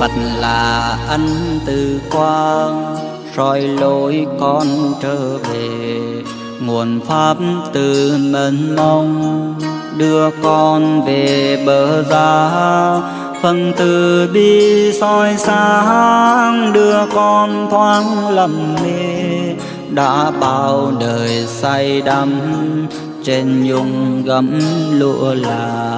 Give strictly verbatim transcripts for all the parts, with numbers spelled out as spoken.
Phật là ân từ quang, soi lối con trở về. Nguồn pháp từ mênh mông, đưa con về bờ giá. Phần từ bi soi sáng, đưa con thoáng lầm mê. Đã bao đời say đắm, trên nhung gấm lụa là.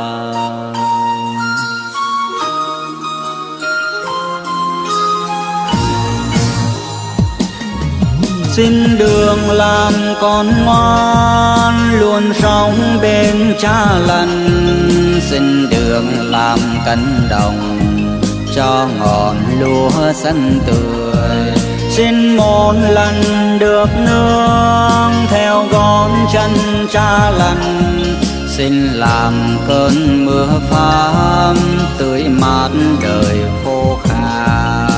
Xin đường làm con ngoan, luôn sống bên cha lành. Xin đường làm cánh đồng, cho ngọn lúa xanh tươi. Xin một lần được nương, theo gót chân cha lành. Xin làm cơn mưa pháp, tưới mát đời khô khan.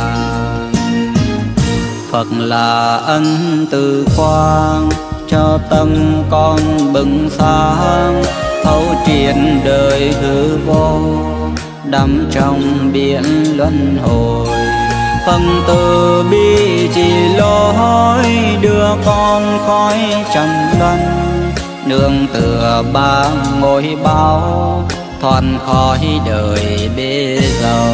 Phật là ân từ quang, cho tâm con bừng sáng. Thấu triệt đời hư vô, đắm trong biển luân hồi. Phần từ bi chỉ lối, đưa con khỏi trần luân. Nương tựa ba ngôi bao, thoát khỏi đời bê dâu.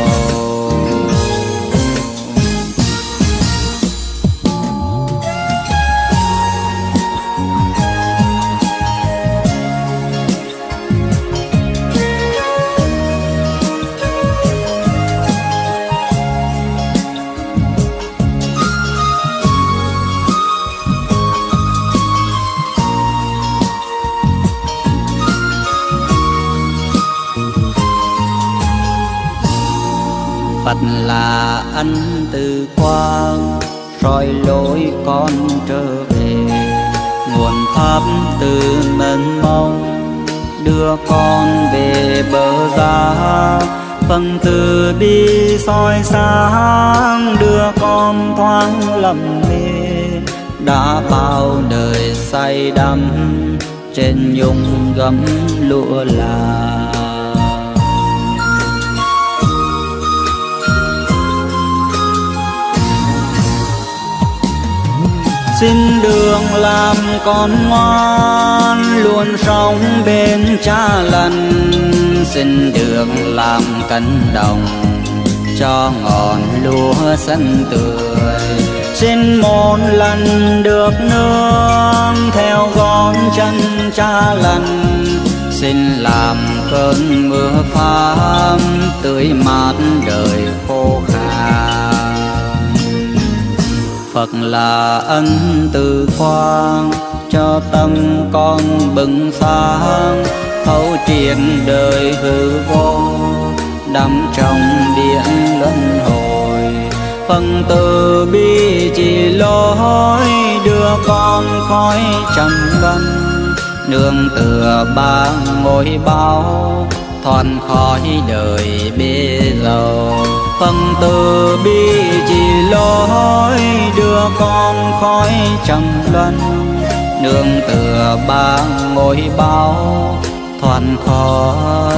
Phật là ân từ quang, soi lối con trở về. Nguồn pháp từ mênh mông, đưa con về bờ giá. Phần từ bi soi sáng, đưa con thoáng lầm mê. Đã bao đời say đắm, trên nhung gấm lụa là. Xin đường làm con ngoan, luôn sống bên cha lành. Xin đường làm cánh đồng, cho ngọn lúa xanh tươi. Xin một lần được nương, theo gót chân cha lành. Xin làm cơn mưa pháp, tưới mát đời khô khan. Phật là ân từ quang, cho tâm con bừng sáng. Thấu triệt đời hư vô, đắm trong biển luân hồi. Phần từ bi chỉ lối, đưa con khỏi trần luân. Nương tựa ba ngôi bao, thoát khỏi đời bê dâu. Phần từ bi chỉ lối, đưa con khỏi trần luân. Nương tựa ba ngôi bao, thoát khỏi